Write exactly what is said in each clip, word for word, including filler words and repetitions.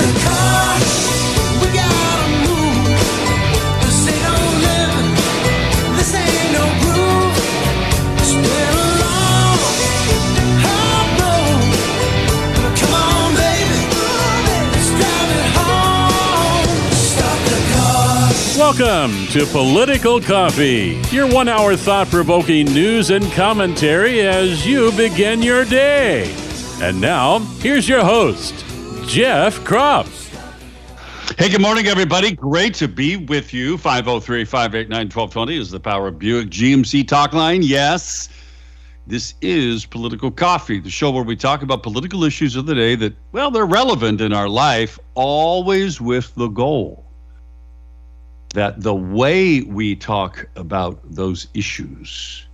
the car, we gotta move. This ain't no living, this ain't no groove. It's been a long, hard road. Come on, baby, let's drive it home. Stop the car. Welcome to Political Coffee, your one-hour thought-provoking news and commentary as you begin your day. And now, here's your host, Jeff Kropp. Hey, good morning, everybody. Great to be with you. five oh three, five eight nine, one two two zero is the Power of Buick G M C talk line. Yes, this is Political Coffee, the show where we talk about political issues of the day that, well, they're relevant in our life, always with the goal that the way we talk about those issues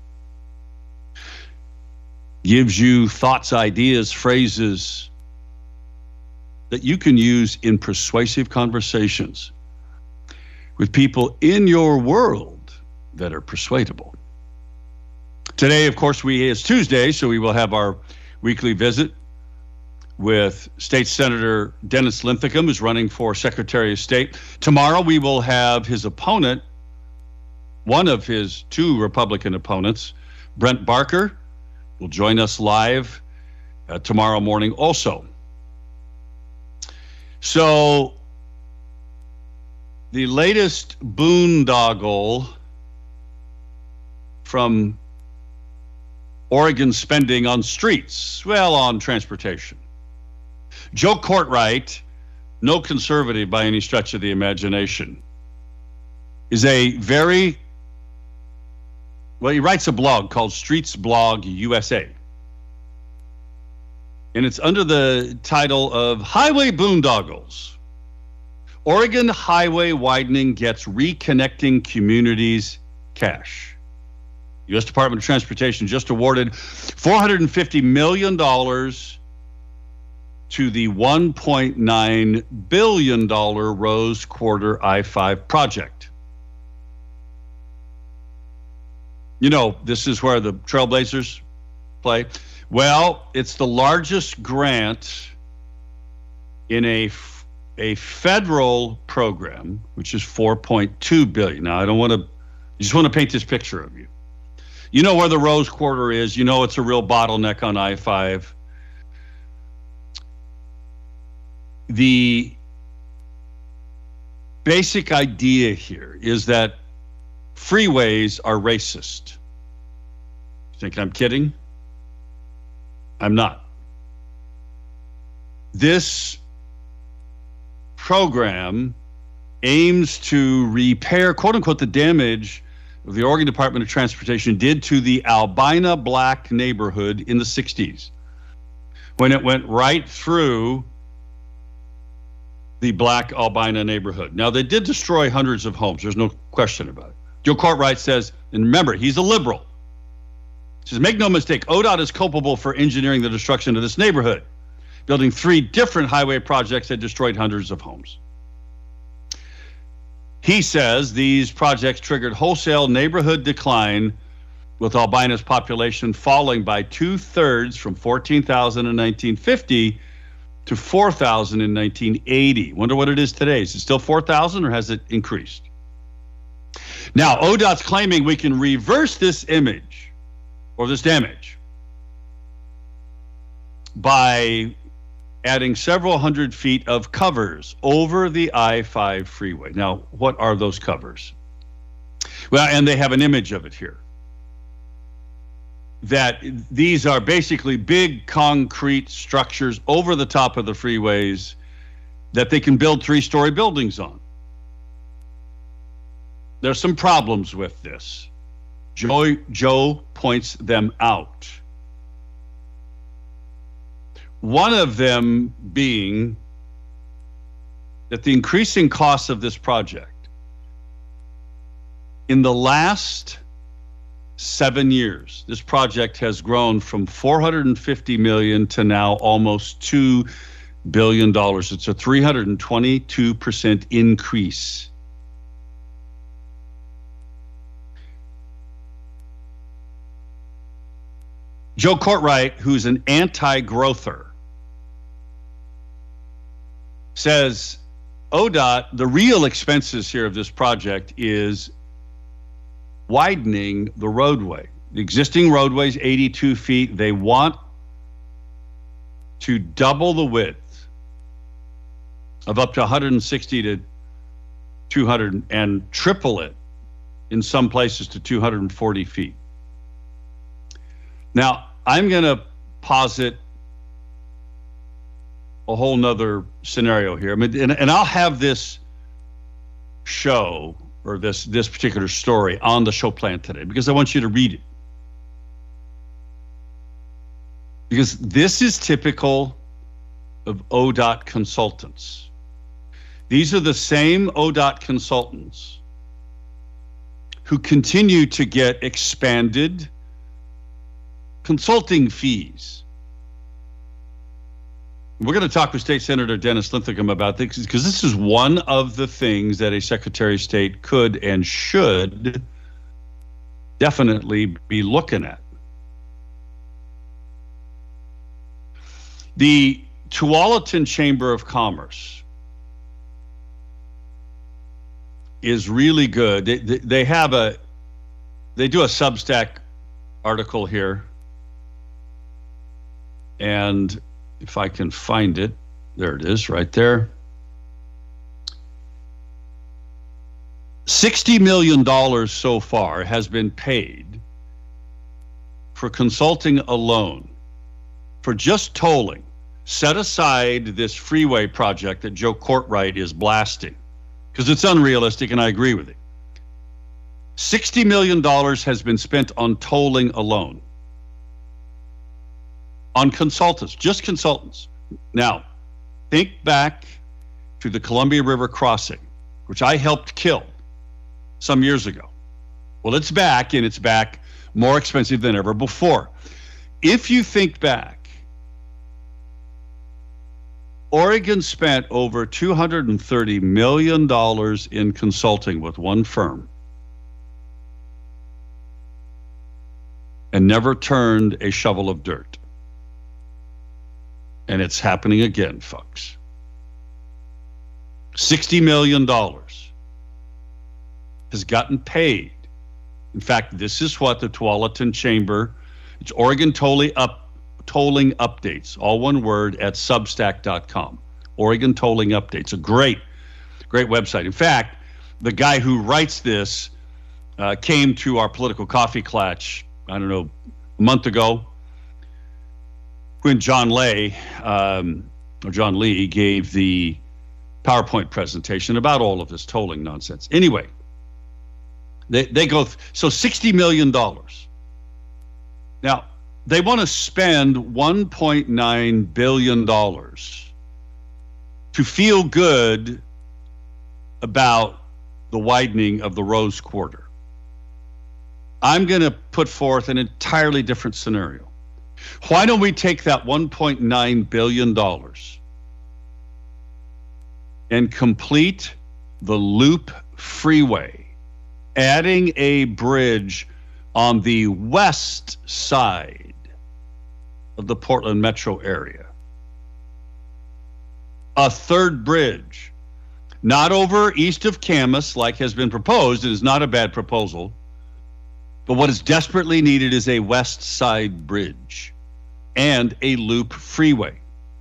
gives you thoughts, ideas, phrases that you can use in persuasive conversations with people in your world that are persuadable. Today, of course, we it's Tuesday, so we will have our weekly visit with State Senator Dennis Linthicum, who's running for Secretary of State. Tomorrow, we will have his opponent, one of his two Republican opponents, Brent Barker, will join us live uh, tomorrow morning also. So, the latest boondoggle from Oregon spending on streets, well, on transportation. Joe Courtwright, no conservative by any stretch of the imagination, is a very, well, he writes a blog called Streets Blog U S A. And it's under the title of Highway Boondoggles. Oregon highway widening gets reconnecting communities cash. U S Department of Transportation just awarded four hundred fifty million dollars to the one point nine billion dollars Rose Quarter I five project. You know, this is where the Trailblazers play. Well, it's the largest grant in a, a federal program, which is four point two billion dollars. Now, I don't want to, I just want to paint this picture of you. You know where the Rose Quarter is. You know it's a real bottleneck on I five. The basic idea here is that freeways are racist. You think I'm kidding? I'm not. This program aims to repair, quote unquote, the damage the Oregon Department of Transportation did to the Albina Black neighborhood in the sixties, when it went right through the Black Albina neighborhood. Now, they did destroy hundreds of homes. There's no question about it. Joe Courtwright says, and remember, he's a liberal. He says, make no mistake, O D O T is culpable for engineering the destruction of this neighborhood, building three different highway projects that destroyed hundreds of homes. He says these projects triggered wholesale neighborhood decline, with Albina's population falling by two-thirds from fourteen thousand in nineteen fifty to four thousand in nineteen eighty. Wonder what it is today. Is it still four thousand or has it increased? Now, O D O T's claiming we can reverse this image or this damage by adding several hundred feet of covers over the I five freeway. Now, what are those covers? Well, and they have an image of it here. That these are basically big concrete structures over the top of the freeways that they can build three-story buildings on. There's some problems with this. Joe, Joe points them out. One of them being that the increasing costs of this project in the last seven years, this project has grown from four hundred fifty million dollars to now almost two billion dollars. It's a three hundred twenty-two percent increase. Joe Courtwright, who's an anti-growther, says O D O T, the real expenses here of this project is widening the roadway. The existing roadway is eighty-two feet. They want to double the width of up to one hundred sixty to two hundred and triple it in some places to two hundred forty feet. Now, I'm going to posit a whole nother scenario here. I mean, and, and I'll have this show or this, this particular story on the show plan today because I want you to read it. Because this is typical of O D O T consultants. These are the same O D O T consultants who continue to get expanded consulting fees. We're going to talk with State Senator Dennis Linthicum about this because this is one of the things that a Secretary of State could and should definitely be looking at. The Tualatin Chamber of Commerce is really good. They, they, they have a, they do a Substack article here. And if I can find it, there it is right there. sixty million dollars so far has been paid for consulting alone for just tolling. Set aside this freeway project that Joe Courtwright is blasting because it's unrealistic, and I agree with it. sixty million dollars has been spent on tolling alone. On consultants, just consultants. Now, think back to the Columbia River crossing, which I helped kill some years ago. Well, it's back, and it's back more expensive than ever before. If you think back, Oregon spent over two hundred thirty million dollars in consulting with one firm and never turned a shovel of dirt. And it's happening again, folks. sixty million dollars has gotten paid. In fact, this is what the Tualatin Chamber, it's Oregon Tolling Up, Tolling Updates, all one word, at substack dot com. Oregon Tolling Updates, a great, great website. In fact, the guy who writes this uh, came to our political coffee clutch, I don't know, a month ago, when John Lay, um, or John Lee, gave the PowerPoint presentation about all of this tolling nonsense. Anyway, they, they go, th- so sixty million dollars. Now, they want to spend one point nine billion dollars to feel good about the widening of the Rose Quarter. I'm going to put forth an entirely different scenario. Why don't we take that one point nine billion dollars and complete the Loop Freeway, adding a bridge on the west side of the Portland metro area? A third bridge, not over east of Camas like has been proposed. It is not a bad proposal. But what is desperately needed is a west side bridge and a loop freeway.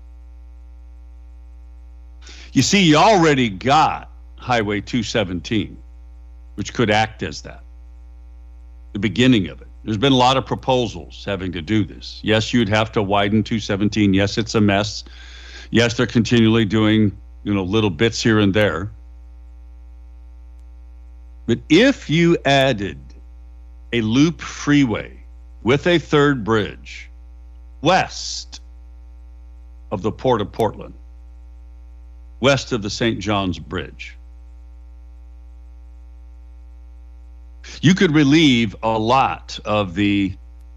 You see, you already got Highway two seventeen, which could act as that, the beginning of it. There's been a lot of proposals having to do this. Yes, you'd have to widen two seventeen. Yes, it's a mess. Yes, they're continually doing, you know, little bits here and there. But if you added a loop freeway with a third bridge west of the Port of Portland, west of the Saint John's Bridge, you could relieve a lot of the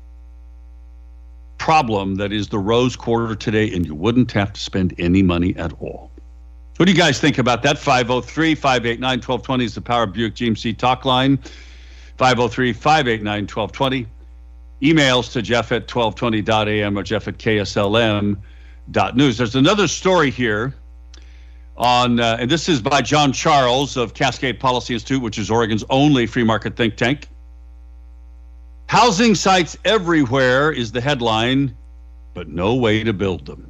problem that is the Rose Quarter today, and you wouldn't have to spend any money at all. What do you guys think about that? five oh three, five eight nine, one two two zero is the Power Buick G M C talk line. five oh three, five eight nine, one two two zero. Emails to Jeff at twelve twenty dot a m or Jeff at K S L M dot news. There's another story here on, uh, and this is by John Charles of Cascade Policy Institute, which is Oregon's only free market think tank. Housing sites everywhere is the headline, but no way to build them.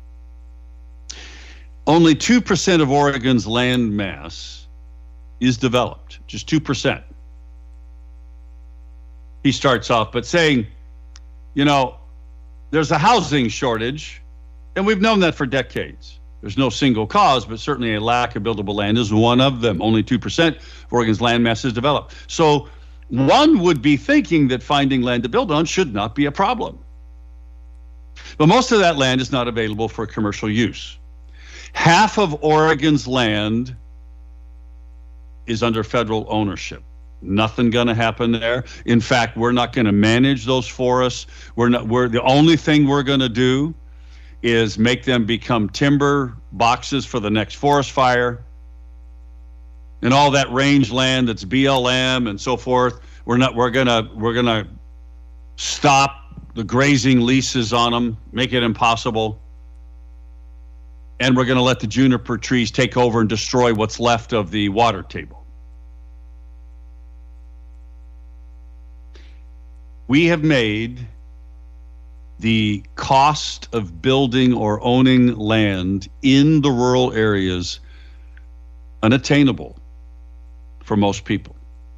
Only two percent of Oregon's land mass is developed, just two percent. He starts off but saying, you know, there's a housing shortage, and we've known that for decades. There's no single cause, but certainly a lack of buildable land is one of them. Only two percent of Oregon's land mass is developed. So one would be thinking that finding land to build on should not be a problem. But most of that land is not available for commercial use. Half of Oregon's land is under federal ownership. Nothing going to happen there. In fact, we're not going to manage those forests. We're not. We're the only thing we're going to do is make them become timber boxes for the next forest fire. And all that range land that's B L M and so forth, we're not. We're gonna. We're gonna stop the grazing leases on them, make it impossible, and we're going to let the juniper trees take over and destroy what's left of the water table. We have made the cost of building or owning land in the rural areas unattainable for most people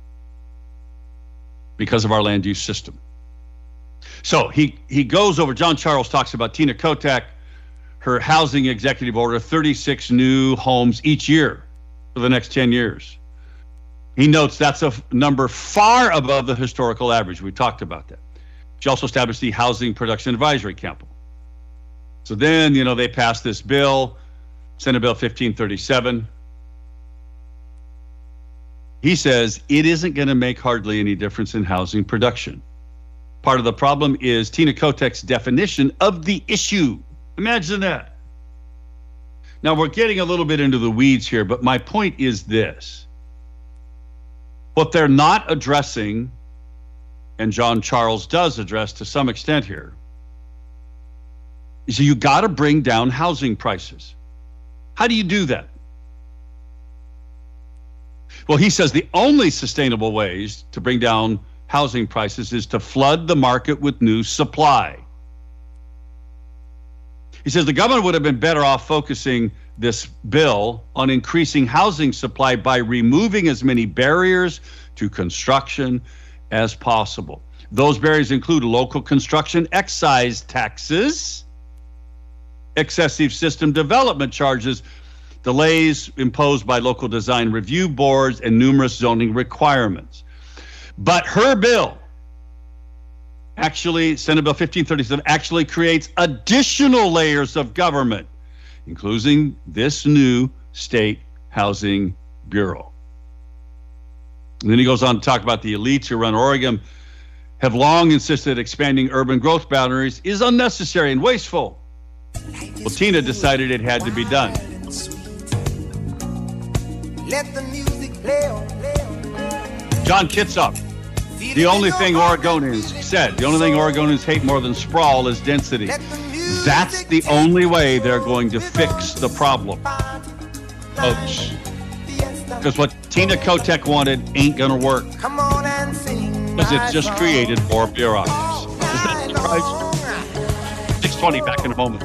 because of our land use system. So he, he goes over, John Charles talks about Tina Kotek, her housing executive order, thirty-six new homes each year for the next ten years. He notes that's a number far above the historical average. We talked about that. She also established the Housing Production Advisory Council. So then, you know, they passed this bill, Senate Bill fifteen thirty-seven. He says it isn't going to make hardly any difference in housing production. Part of the problem is Tina Kotek's definition of the issue. Imagine that. Now, we're getting a little bit into the weeds here, but my point is this. What they're not addressing, and John Charles does address to some extent here, is you got to bring down housing prices. How do you do that? Well, he says the only sustainable ways to bring down housing prices is to flood the market with new supply. He says the government would have been better off focusing this bill on increasing housing supply by removing as many barriers to construction as possible. Those barriers include local construction excise taxes, excessive system development charges, delays imposed by local design review boards, and numerous zoning requirements. But her bill, actually, Senate Bill fifteen thirty-seven, actually creates additional layers of government, including this new state housing bureau. And then he goes on to talk about the elites who run Oregon have long insisted expanding urban growth boundaries is unnecessary and wasteful. Well, Tina decided it had to be done. Let the music play on, play on, play on. John Kitsap, the only thing Oregonians said, the only thing Oregonians hate more than sprawl is density. That's the only way they're going to fix the problem, folks. Because what Tina Kotek wanted ain't going to work. Come on and sing. Because it's just created more bureaucracies. Does that surprise you? six twenty, back in a moment.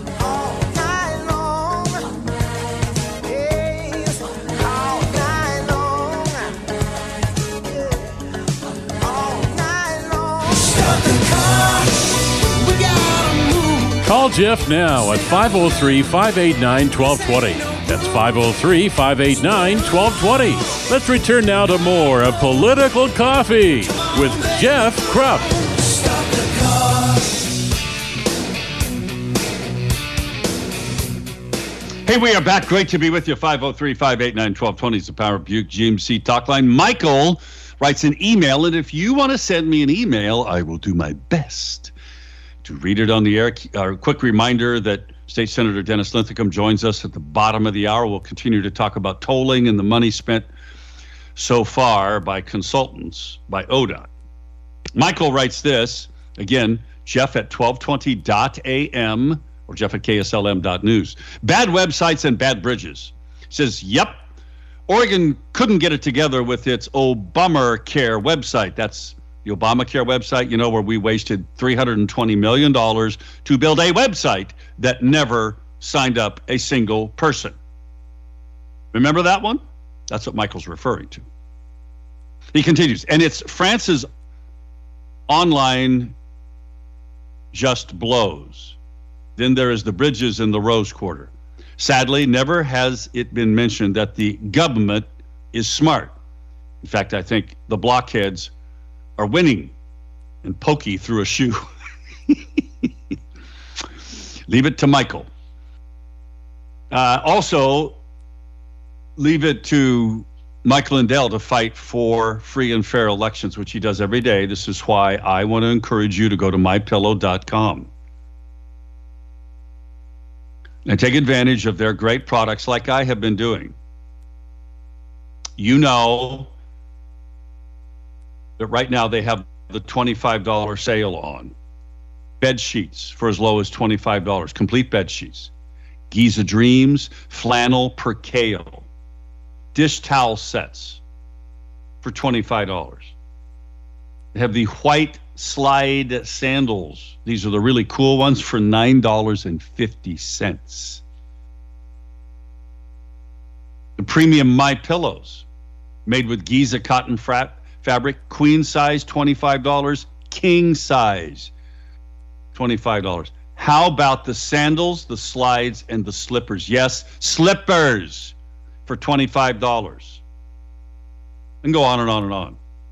Call Jeff now at five oh three, five eight nine, one two two zero. That's five oh three, five eight nine, one two two zero. Let's return now to more of Political Coffee with Jeff Krupp. Hey, we are back. Great to be with you. five oh three, five eight nine, one two two zero is the Power Buick G M C talk line. Michael writes an email, and if you want to send me an email, I will do my best to read it on the air. A quick reminder that State Senator Dennis Linthicum joins us at the bottom of the hour. We'll continue to talk about tolling and the money spent so far by consultants, by O D O T. Michael writes this, again, Jeff at twelve twenty dot a m or Jeff at K S L M dot news. Bad websites and bad bridges. Says, yep, Oregon couldn't get it together with its Obamacare website. That's the Obamacare website, you know, where we wasted three hundred twenty million dollars to build a website that never signed up a single person. Remember that one? That's what Michael's referring to. He continues, and it's France's online just blows. Then there is the bridges in the Rose Quarter. Sadly, never has it been mentioned that the government is smart. In fact, I think the blockheads are winning and pokey through a shoe. Leave it to Michael. Uh, also, leave it to Mike Lindell to fight for free and fair elections, which he does every day. This is why I want to encourage you to go to my pillow dot com and take advantage of their great products like I have been doing. You know that right now they have the twenty-five dollars sale on bed sheets for as low as twenty-five dollars, complete bed sheets. Giza Dreams, flannel percale, dish towel sets for twenty-five dollars. They have the white slide sandals. These are the really cool ones for nine dollars and fifty cents. The premium My Pillows, made with Giza cotton fra- fabric, queen size twenty-five dollars, king size twenty-five dollars. How about the sandals, the slides, and the slippers? Yes, slippers for twenty-five dollars. And go on and on and on.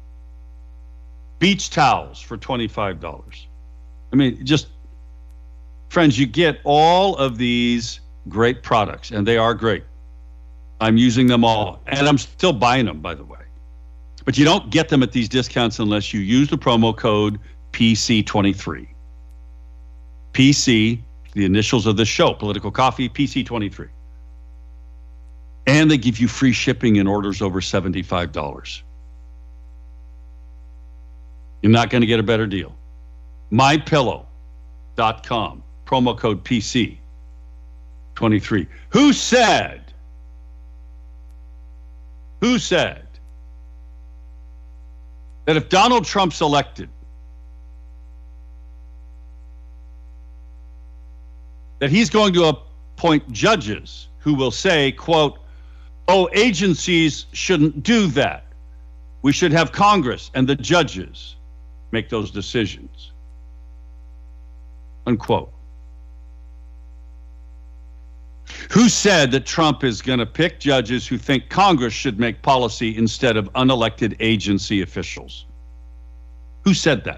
Beach towels for twenty-five dollars. I mean, just, friends, you get all of these great products, and they are great. I'm using them all, and I'm still buying them, by the way. But you don't get them at these discounts unless you use the promo code P C twenty-three. P C, the initials of the show, Political Coffee, P C twenty-three. And they give you free shipping in orders over seventy-five dollars. You're not going to get a better deal. my pillow dot com, promo code P C twenty-three. Who said, who said that if Donald Trump's elected, that he's going to appoint judges who will say, quote, oh, agencies shouldn't do that. We should have Congress and the judges make those decisions, unquote. Who said that Trump is going to pick judges who think Congress should make policy instead of unelected agency officials? Who said that?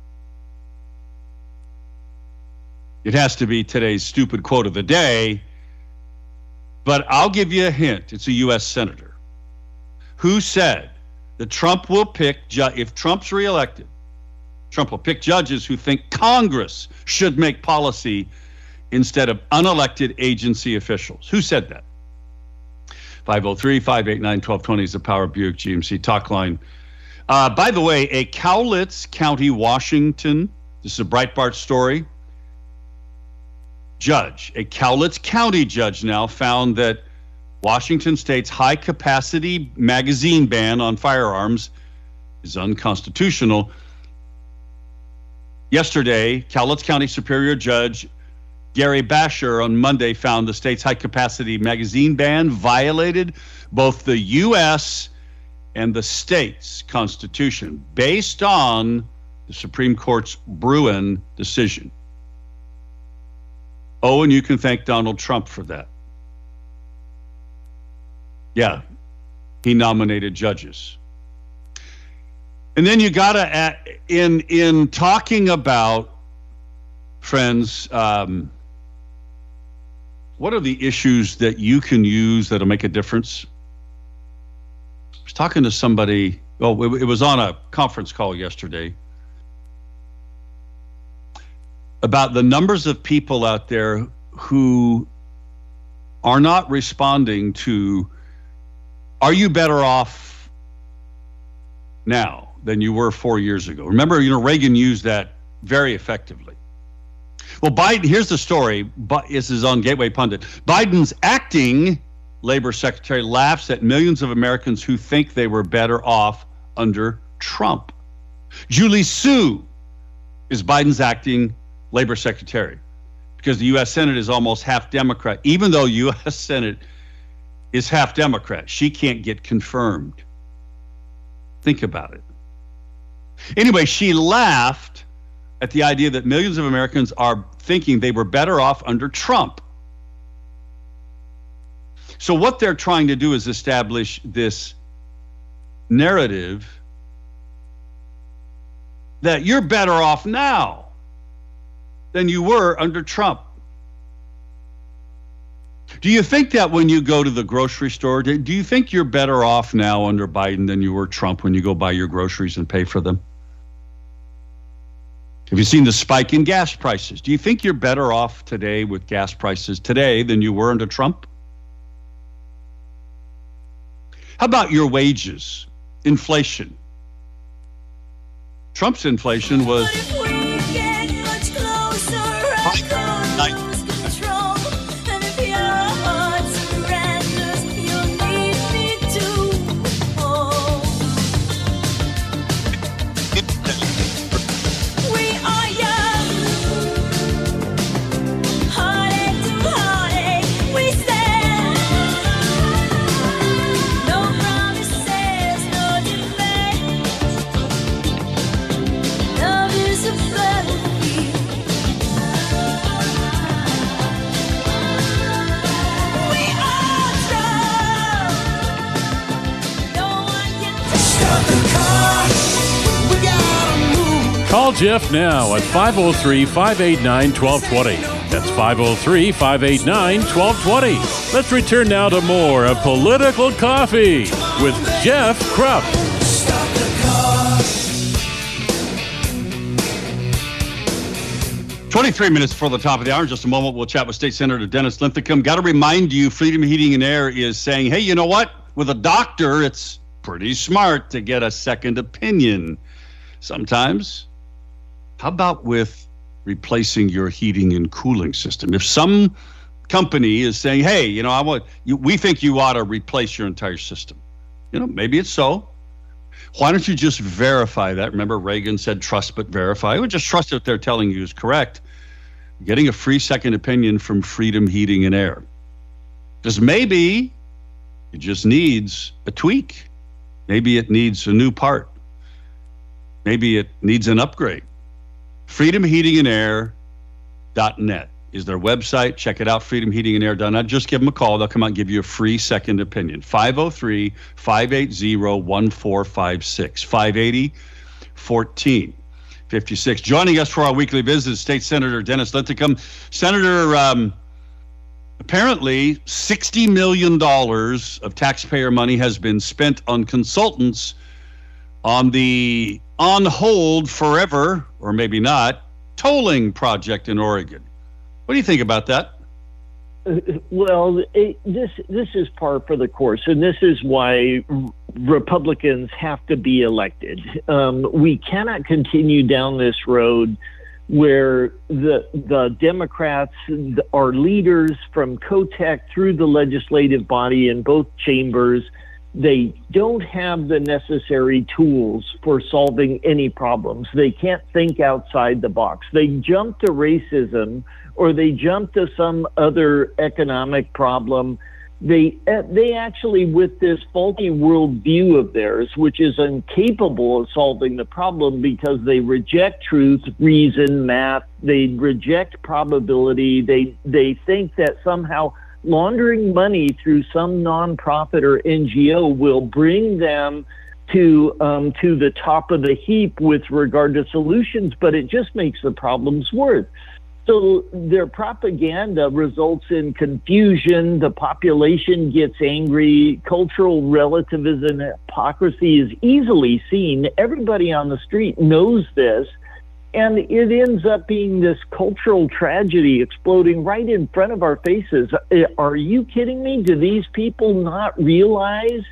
It has to be today's stupid quote of the day, but I'll give you a hint. It's a U S senator who said that Trump will pick, ju- if Trump's reelected, Trump will pick judges who think Congress should make policy instead of unelected agency officials. Who said that? five oh three, five eight nine, one two two zero is the Power Buick G M C talk line. Uh, by the way, a Cowlitz County, Washington, this is a Breitbart story, judge, a Cowlitz County judge now found that Washington State's high-capacity magazine ban on firearms is unconstitutional. Yesterday, Cowlitz County Superior Judge Gary Basher on Monday found the state's high-capacity magazine ban violated both the U S and the state's constitution based on the Supreme Court's Bruen decision. Oh, and you can thank Donald Trump for that. Yeah, he nominated judges. And then you gotta, in in talking about, friends, um, what are the issues that you can use that'll make a difference? I was talking to somebody, well, it, it was on a conference call yesterday, about the numbers of people out there who are not responding to, are you better off now than you were four years ago? Remember, you know, Reagan used that very effectively. Well, Biden, here's the story. But this is on Gateway Pundit. Biden's acting labor secretary laughs at millions of Americans who think they were better off under Trump. Julie Su is Biden's acting labor secretary because the U S Senate is almost half Democrat. Even though U S Senate is half Democrat, she can't get confirmed. Think about it. Anyway, she laughed at the idea that millions of Americans are thinking they were better off under Trump. So what they're trying to do is establish this narrative that you're better off now than you were under Trump. Do you think that when you go to the grocery store, do you think you're better off now under Biden than you were Trump when you go buy your groceries and pay for them? Have you seen the spike in gas prices? Do you think you're better off today with gas prices today than you were under Trump? How about your wages? Inflation. Trump's inflation was Call Jeff now at five oh three, five eight nine, one two two zero. That's five oh three, five eight nine, one two two zero. Let's return now to more of Political Coffee with Jeff Krupp. twenty-three minutes before the top of the hour. In just a moment, we'll chat with State Senator Dennis Linthicum. Got to remind you, Freedom Heating and Air is saying, hey, you know what? With a doctor, it's pretty smart to get a second opinion. Sometimes. How about with replacing your heating and cooling system? If some company is saying, hey, you know, I want you, we think you ought to replace your entire system. You know, maybe it's so. Why don't you just verify that? Remember, Reagan said, trust but verify. Well, just trust what they're telling you is correct. Getting a free second opinion from Freedom Heating and Air. Because maybe it just needs a tweak. Maybe it needs a new part. Maybe it needs an upgrade. freedom heating and air dot net is their website. Check it out, freedom heating and air dot net. Just give them a call. They'll come out and give you a free second opinion. five oh three, five eight zero, one four five six. five eight zero, one four five six. Joining us for our weekly visit is State Senator Dennis Linthicum. Senator, um, apparently sixty million dollars of taxpayer money has been spent on consultants on the on hold forever, or maybe not, tolling project in Oregon. What do you think about that? Well, it, this this is par for the course, and this is why Republicans have to be elected. Um, we cannot continue down this road where the the Democrats, our leaders from COTEC through the legislative body in both chambers, they don't have the necessary tools for solving any problems. They can't think outside the box. They jump to racism, or they jump to some other economic problem. They they actually, with this faulty worldview of theirs, which is incapable of solving the problem because they reject truth, reason, math, they reject probability, they they think that somehow laundering money through some nonprofit or N G O will bring them to um, to the top of the heap with regard to solutions, but it just makes the problems worse. So their propaganda results in confusion. The population gets angry. Cultural relativism and hypocrisy is easily seen. Everybody on the street knows this. And it ends up being this cultural tragedy exploding right in front of our faces. Are you kidding me? Do these people not realize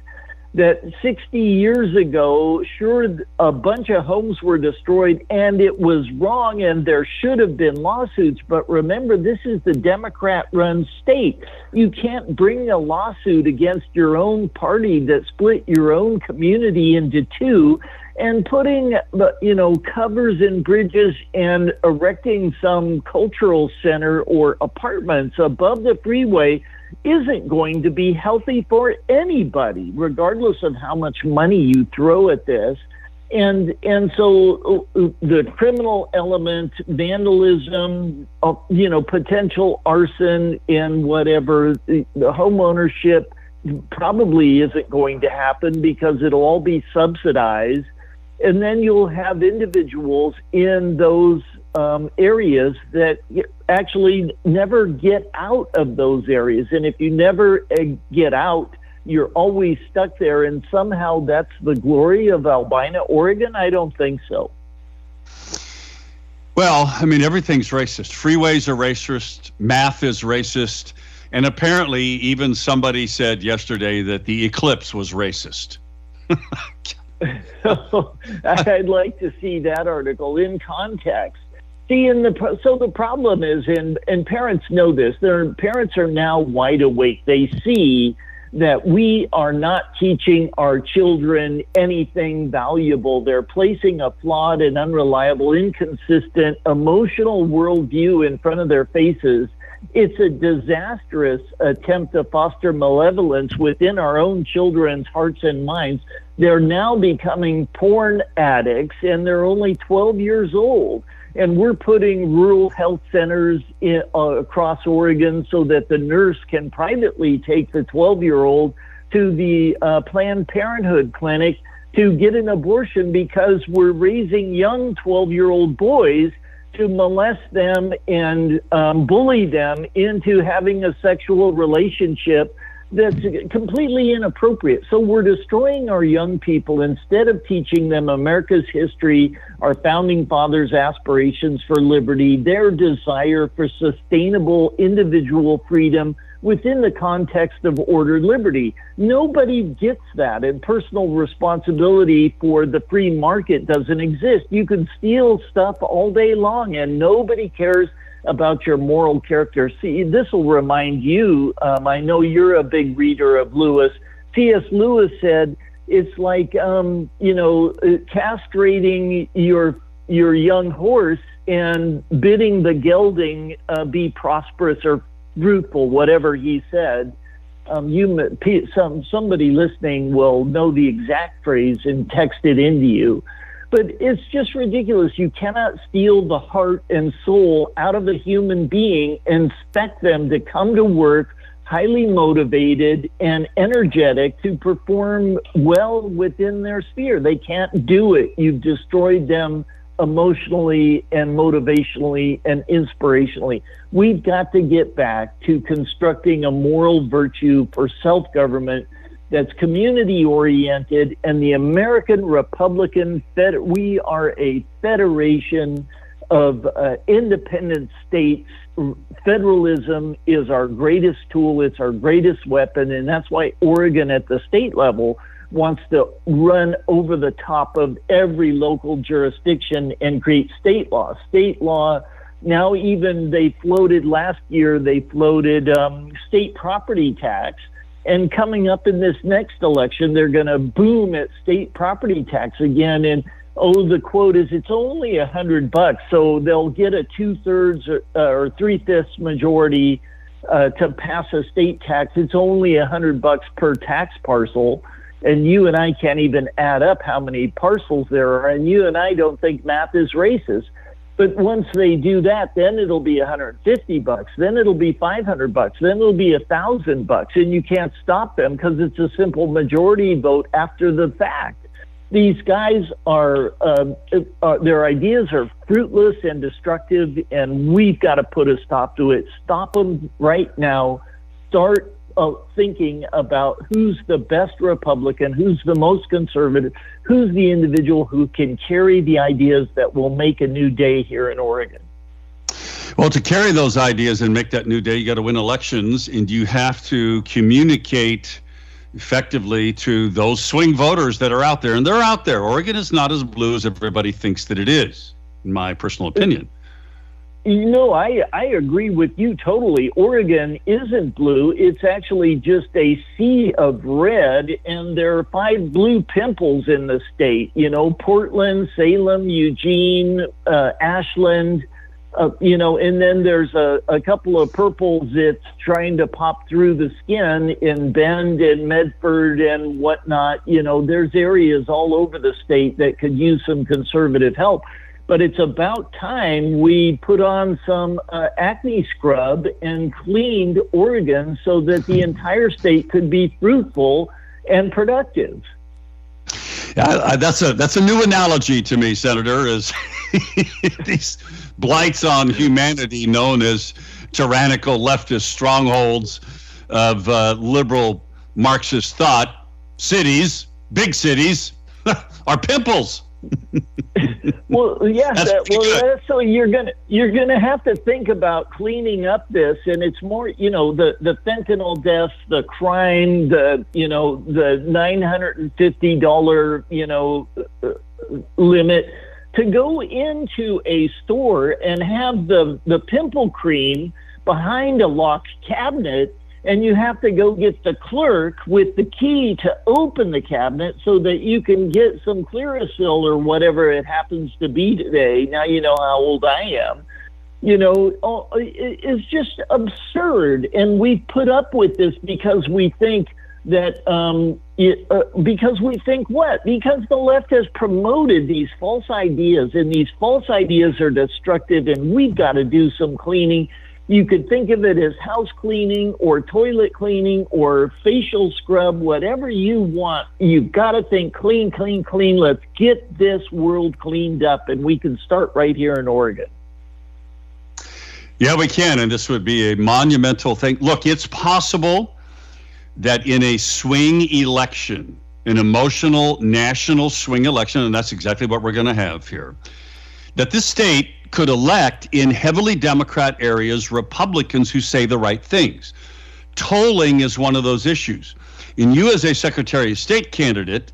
that sixty years ago, sure, a bunch of homes were destroyed and it was wrong and there should have been lawsuits. But remember, this is the Democrat-run state. You can't bring a lawsuit against your own party that split your own community into two, and putting, you know, covers in bridges and erecting some cultural center or apartments above the freeway isn't going to be healthy for anybody, regardless of how much money you throw at this. And and so uh, the criminal element, vandalism, uh, you know, potential arson and whatever, the, the home ownership probably isn't going to happen because it'll all be subsidized. And then you'll have individuals in those um, areas that actually never get out of those areas. And if you never uh, get out, you're always stuck there. And somehow that's the glory of Albina, Oregon? I don't think so. Well, I mean, everything's racist. Freeways are racist. Math is racist. And apparently even somebody said yesterday that the eclipse was racist. I'd like to see that article in context. See, in the so the problem is, and and parents know this. Their parents are now wide awake. They see that we are not teaching our children anything valuable. They're placing a flawed and unreliable, inconsistent, emotional worldview in front of their faces. It's a disastrous attempt to foster malevolence within our own children's hearts and minds. They're now becoming porn addicts, and they're only twelve years old. And we're putting rural health centers in, uh, across Oregon so that the nurse can privately take the twelve-year-old to the uh, Planned Parenthood clinic to get an abortion, because we're raising young twelve-year-old boys to molest them and um, bully them into having a sexual relationship that's completely inappropriate. So we're destroying our young people instead of teaching them America's history, our founding fathers' aspirations for liberty, their desire for sustainable individual freedom within the context of ordered liberty. Nobody gets that, and personal responsibility for the free market doesn't exist. You can steal stuff all day long and nobody cares about your moral character. See, this will remind you, um, I know you're a big reader of Lewis. C S Lewis said, it's like, um, you know, castrating your your young horse and bidding the gelding uh, be prosperous or fruitful, whatever he said. Um, you, some somebody listening will know the exact phrase and text it into you. But it's just ridiculous. You cannot steal the heart and soul out of a human being and expect them to come to work highly motivated and energetic to perform well within their sphere. They can't do it. You've destroyed them emotionally and motivationally and inspirationally. We've got to get back to constructing a moral virtue for self-government that's community-oriented, and the American Republican Fed, we are a federation of uh, independent states. Federalism is our greatest tool, it's our greatest weapon, and that's why Oregon at the state level wants to run over the top of every local jurisdiction and create state law. State law, now even they floated last year, they floated um, state property tax. And coming up in this next election, they're going to boom at state property tax again. And, oh, the quote is, it's only a hundred bucks. So they'll get a two thirds or, uh, or three fifths majority uh, to pass a state tax. It's only a hundred bucks per tax parcel. And you and I can't even add up how many parcels there are. And you and I don't think math is racist. But once they do that, then it'll be one hundred fifty bucks. Then it'll be five hundred bucks. Then it'll be a thousand bucks, and you can't stop them because it's a simple majority vote after the fact. These guys are, um, uh, their ideas are fruitless and destructive, and we've got to put a stop to it. Stop them right now. Start uh, thinking about who's the best Republican, who's the most conservative, who's the individual who can carry the ideas that will make a new day here in Oregon. Well, to carry those ideas and make that new day, you got to win elections, and you have to communicate effectively to those swing voters that are out there. And they're out there. Oregon is not as blue as everybody thinks that it is, in my personal opinion. You know, I, I agree with you totally. Oregon isn't blue. It's actually just a sea of red, and there are five blue pimples in the state. You know, Portland, Salem, Eugene, uh, Ashland, uh, you know, and then there's a, a couple of purples that's trying to pop through the skin in Bend and Medford and whatnot. You know, there's areas all over the state that could use some conservative help. But it's about time we put on some uh, acne scrub and cleaned Oregon so that the entire state could be fruitful and productive. Yeah, I, that's a that's a new analogy to me, Senator, is these blights on humanity known as tyrannical leftist strongholds of uh, liberal Marxist thought. Cities, big cities, are pimples. Well, yeah. That's That, well, good. that's, so you're gonna you're gonna have to think about cleaning up this, and it's more, you know, the the fentanyl deaths, the crime, the you know the nine hundred and fifty dollar you know uh, limit to go into a store and have the the pimple cream behind a locked cabinet. And you have to go get the clerk with the key to open the cabinet so that you can get some Clearasil or whatever it happens to be today. Now you know how old I am. You know, oh, it's just absurd. And we put up with this because we think that, um, it, uh, because we think what? Because the left has promoted these false ideas, and these false ideas are destructive, and we've got to do some cleaning. You could think of it as house cleaning or toilet cleaning or facial scrub, whatever you want. You've got to think clean, clean, clean. Let's get this world cleaned up, and we can start right here in Oregon. Yeah, we can, and this would be a monumental thing. Look, it's possible that in a swing election, an emotional national swing election, and that's exactly what we're going to have here, that this state could elect in heavily Democrat areas Republicans who say the right things. Tolling is one of those issues. And you, as a Secretary of State candidate,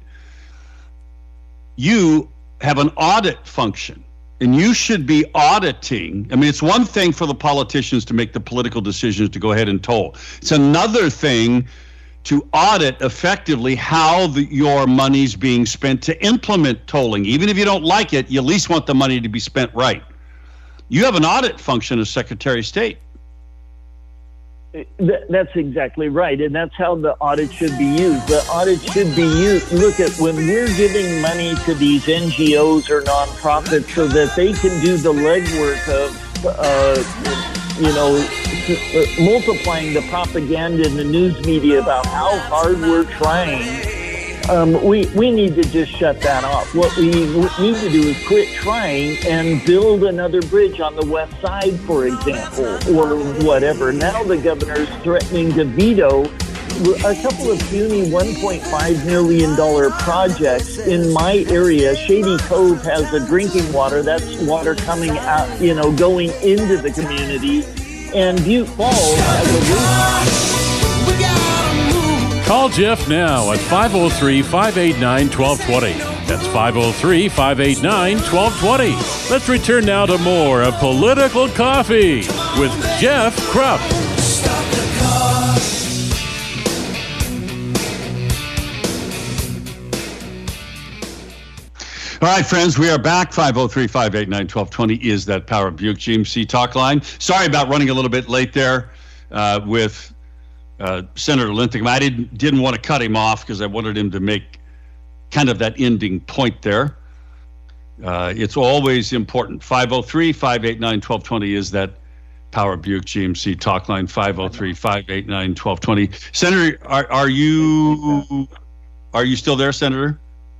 you have an audit function, and you should be auditing. I mean, it's one thing for the politicians to make the political decisions to go ahead and toll. It's another thing to audit effectively how the, your money's being spent to implement tolling. Even if you don't like it, you at least want the money to be spent right. You have an audit function as Secretary of State. That's exactly right, and that's how the audit should be used. The audit should be used. Look at when we're giving money to these N G Os or nonprofits so that they can do the legwork of, uh, you know, multiplying the propaganda in the news media about how hard we're trying. Um, we, we need to just shut that off. What we need to do is quit trying and build another bridge on the west side, for example, or whatever. Now the governor's threatening to veto a couple of puny one point five million dollars projects in my area. Shady Cove has the drinking water. That's water coming out, you know, going into the community. And Butte Falls has a waste. We gotta move. Call Jeff now at five oh three, five eight nine, one two two zero. That's five oh three, five eight nine, one two two zero. Let's return now to more of Political Coffee with Jeff Krupp. Stop the car. All right, friends, we are back. five oh three, five eight nine, one two two zero is that Power Buick G M C talk line. Sorry about running a little bit late there uh, with uh, Senator Linthicum. I didn't, didn't want to cut him off because I wanted him to make kind of that ending point there. Uh, it's always important. five oh three, five eight nine, one two two zero is that Power Buick G M C talk line. five oh three, five eight nine, one two two zero. Senator, are, are you are you still there, Senator?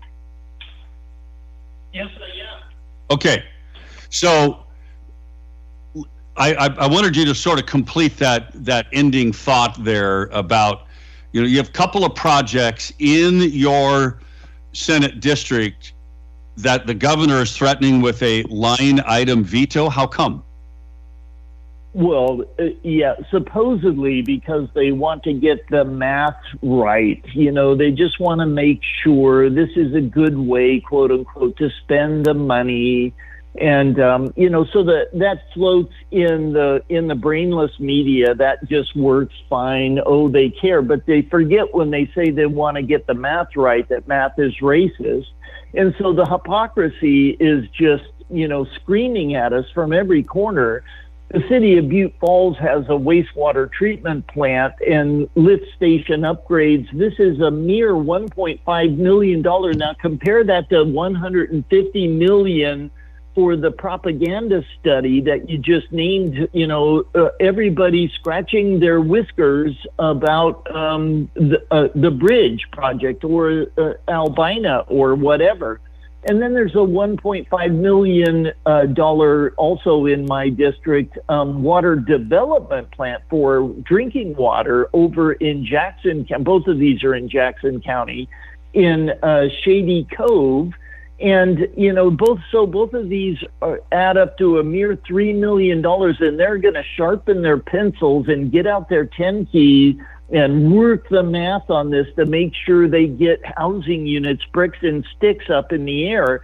Yes, I am. Okay, so I, I, I wanted you to sort of complete that that ending thought there about, you know, you have a couple of projects in your Senate district that the governor is threatening with a line item veto. How come? Well, uh, yeah, supposedly because they want to get the math right. You know, they just want to make sure this is a good way, quote unquote, to spend the money. And, um, you know, so that that floats in the in the brainless media. That just works fine. Oh, they care. But they forget when they say they want to get the math right, that math is racist. And so the hypocrisy is just, you know, screaming at us from every corner. The city of Butte Falls has a wastewater treatment plant and lift station upgrades. This is a mere one point five million dollars. Now compare that to one hundred fifty million dollars for the propaganda study that you just named. You know, uh, everybody scratching their whiskers about um, the, uh, the bridge project or uh, Albina or whatever. And then there's a one point five million dollars uh, also in my district um, water development plant for drinking water over in Jackson County. Both of these are in Jackson County in uh, Shady Cove. And, you know, both so both of these are, add up to a mere three million dollars, and they're going to sharpen their pencils and get out their ten key and work the math on this to make sure they get housing units, bricks and sticks up in the air.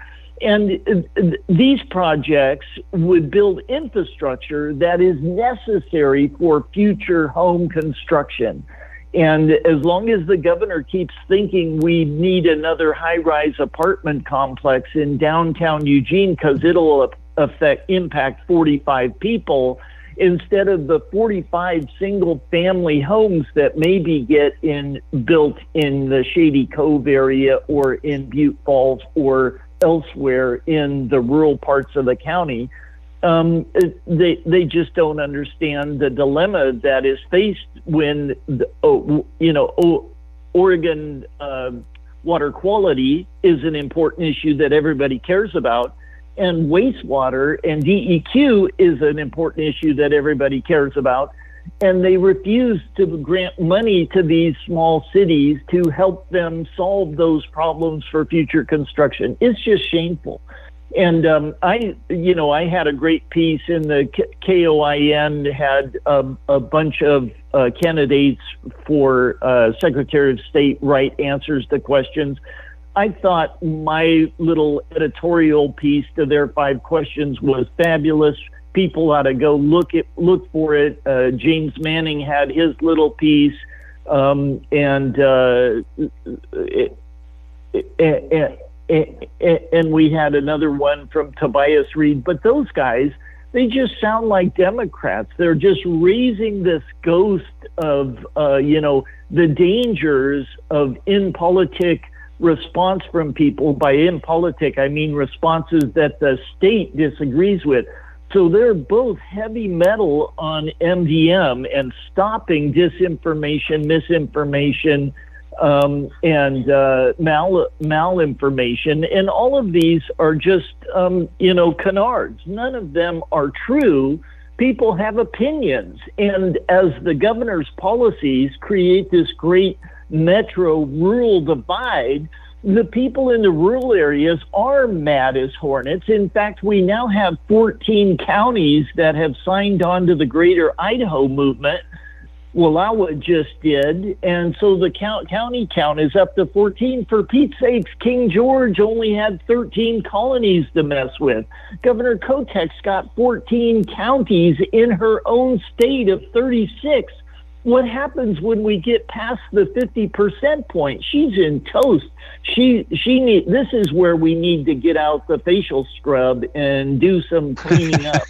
And uh, these projects would build infrastructure that is necessary for future home construction. And as long as the governor keeps thinking we need another high-rise apartment complex in downtown Eugene because it'll affect impact forty-five people, instead of the forty-five single-family homes that maybe get in built in the Shady Cove area or in Butte Falls or elsewhere in the rural parts of the county. Um, they they just don't understand the dilemma that is faced when the, oh, you know oh, Oregon uh, water quality is an important issue that everybody cares about, and wastewater and D E Q is an important issue that everybody cares about, and they refuse to grant money to these small cities to help them solve those problems for future construction. It's just shameful. And um, I, you know, I had a great piece in the K O I N, had um, a bunch of uh, candidates for uh, Secretary of State write answers to questions. I thought my little editorial piece to their five questions was fabulous. People ought to go look it, look for it. Uh, James Manning had his little piece, um, and uh, it, it, it, and we had another one from Tobias Reed. But those guys, they just sound like Democrats. They're just raising this ghost of, uh, you know, the dangers of impolitic response from people. By impolitic, I mean responses that the state disagrees with. So they're both heavy metal on M D M and stopping disinformation, misinformation, Um, and uh, mal malinformation, and all of these are just, um, you know, canards. None of them are true. People have opinions, and as the governor's policies create this great metro-rural divide, the people in the rural areas are mad as hornets. In fact, we now have fourteen counties that have signed on to the Greater Idaho movement. Wallowa just did, and so the count, county count is up to fourteen. For Pete's sakes, King George only had thirteen colonies to mess with. Governor Kotek's got fourteen counties in her own state of thirty-six. What happens when we get past the fifty percent point? She's in toast. She she need. This is where we need to get out the facial scrub and do some cleaning up.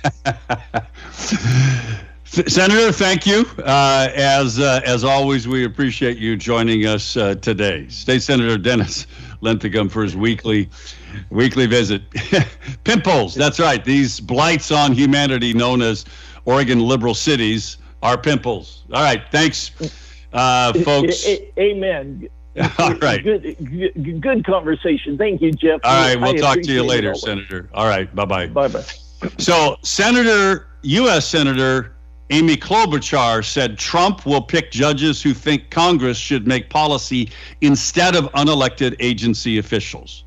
Senator, thank you. Uh, as uh, as always, we appreciate you joining us uh, today. State Senator Dennis Linthicum for his weekly weekly visit. Pimples, that's right. These blights on humanity known as Oregon liberal cities are pimples. All right, thanks, uh, folks. Amen. All right. Good, good, good conversation. Thank you, Jeff. All right, we'll I talk to you appreciate later, it Senator. All right, bye-bye. Bye-bye. So, Senator, U S Senator Amy Klobuchar said Trump will pick judges who think Congress should make policy instead of unelected agency officials.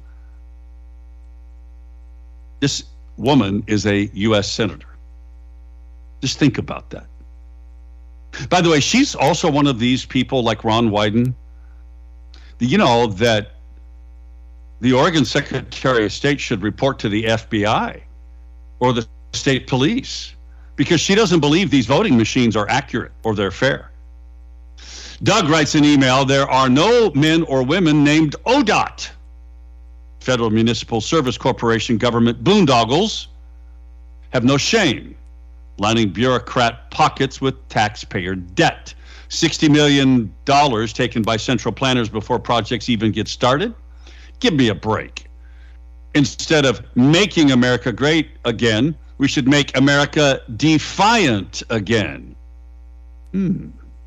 This woman is a U S senator. Just think about that. By the way, she's also one of these people like Ron Wyden, you know, that the Oregon Secretary of State should report to the F B I or the state police because she doesn't believe these voting machines are accurate or they're fair. Doug writes an email, there are no men or women named O D O T, Federal Municipal Service Corporation government boondoggles, have no shame, lining bureaucrat pockets with taxpayer debt. sixty million dollars taken by central planners before projects even get started? Give me a break. Instead of making America great again, we should make America defiant again. Hmm.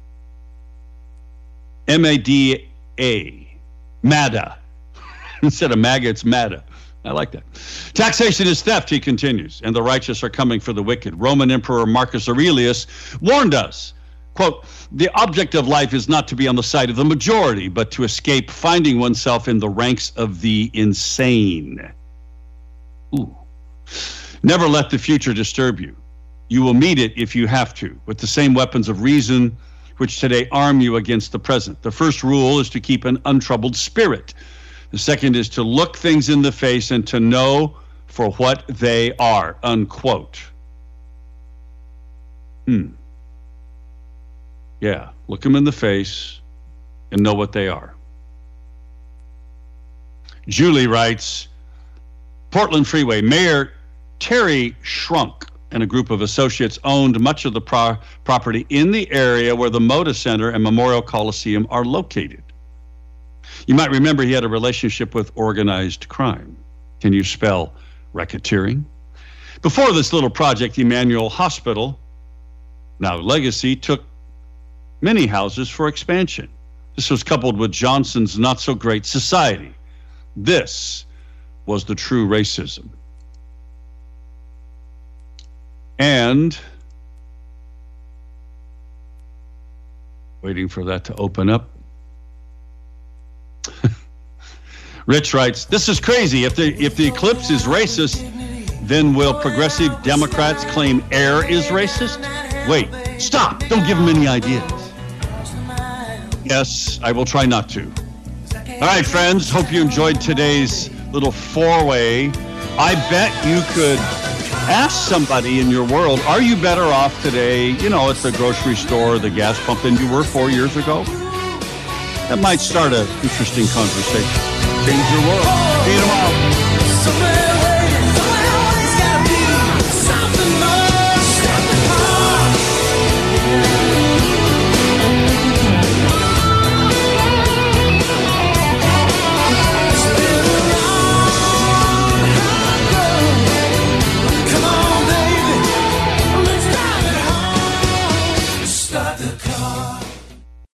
M A D A. MADA. Instead of MAGA, it's MADA. I like that. Taxation is theft, he continues, and the righteous are coming for the wicked. Roman Emperor Marcus Aurelius warned us, quote, the object of life is not to be on the side of the majority, but to escape finding oneself in the ranks of the insane. Ooh. Never let the future disturb you. You will meet it if you have to, with the same weapons of reason which today arm you against the present. The first rule is to keep an untroubled spirit. The second is to look things in the face and to know for what they are, unquote. Hmm. Yeah, look them in the face and know what they are. Julie writes, Portland Freeway, Mayor Terry Shrunk and a group of associates owned much of the pro- property in the area where the Moda Center and Memorial Coliseum are located. You might remember he had a relationship with organized crime. Can you spell racketeering? Before this little project, Emmanuel Hospital, now Legacy, took many houses for expansion. This was coupled with Johnson's not-so-great society. This was the true racism. And waiting for that to open up. Rich writes, this is crazy. If the if the eclipse is racist, then will progressive Democrats claim air is racist? Wait, stop. Don't give them any ideas. Yes, I will try not to. All right, friends, hope you enjoyed today's little four-way. I bet you could ask somebody in your world, are you better off today, you know, at the grocery store, the gas pump, than you were four years ago? That might start an interesting conversation. Change your world. See you tomorrow.